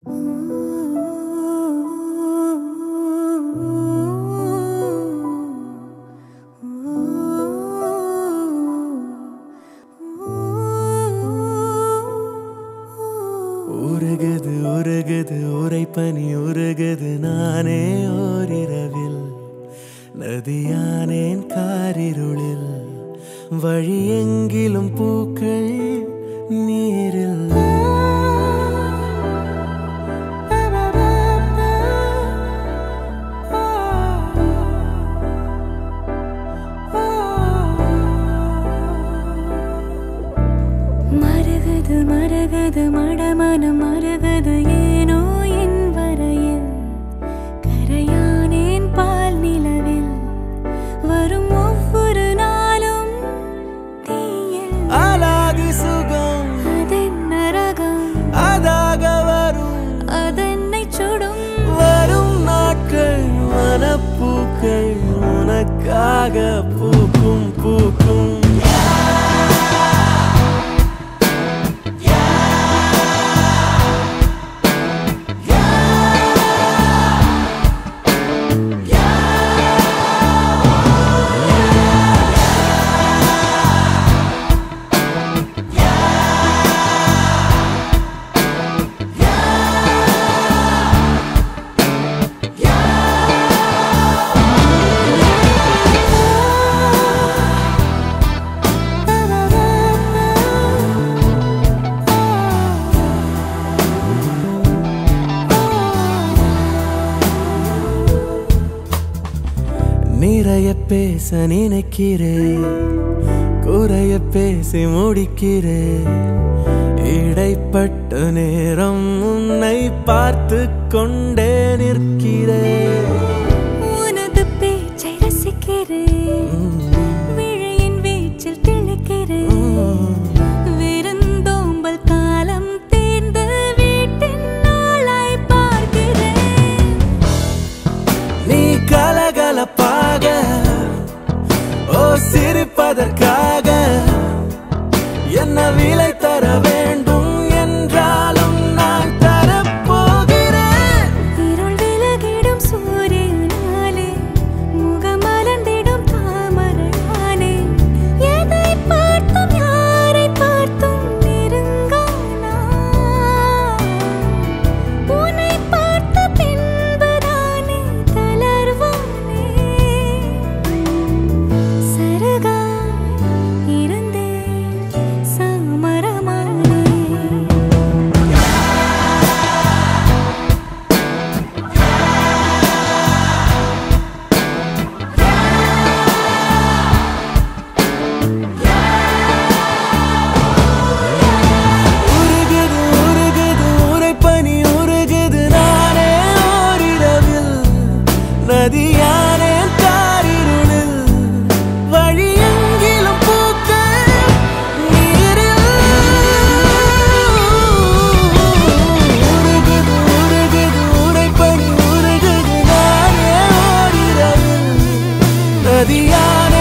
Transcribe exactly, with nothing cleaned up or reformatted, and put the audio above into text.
உருகுது உருகுது உரைப்பனி உருகுது நானே ஓரிரவில் நதியானேன் காரிருளில் வழி எங்கிலும் பூக்கள் நீரில் மருகுது மருகுது மடமனம் மருகுது ஏனோ என் வரையில் கரையானேன் பால் நிலவில் வரும் ஒவ்வொரு நாளும் தீயில் அலாதி சுகம் அதென்ன ரகம் அதாக வரும் அதென்னை சுடும் வரும் நாட்கள் மனப்பூக்கள் உனக்காக பூக்கும் பூக்கும் நிறைய பேச நினைக்கிறேன் குறைய பேசி முடிக்கிறேன் இடைப்பட்ட நேரம் உன்னை பார்த்து கொண்டே நிற்கிறேன் உனது பேச்சை ரசிக்கிறேன் விழியின் வீச்சில் திளைக்கிறேன் விருந்தோம்பல் காலம் தேர்ந்து வீட்டின் நாளாய் பார்க்கிறேன் நீ கலகலப்பாக ஓ சிரிப்பதற்காக என்ன விலை தர வேண்டும் என்றாலும் நான் தரப்போகிறேன் இருள் விலகிடும் சூரியனாலே முகமலர்ந்திடும் தாமரையானே எதை பார்த்தும் யாரை பார்த்தும் நெருங்கானா உன்னை பார்த்த பின்புதானே தளர்வானே சருகா இருந்தே சாமரமானே உருகுது உருகுது உரைப்பனி உருகுது நானே ஓரிரவில் நதியானே காரிருளில் வழி எங்கிலும் பூக்கள் நீரில் உருகுது உருகுது உரைப்பனி உருகுது நானே ஓரிரவில் நதியானே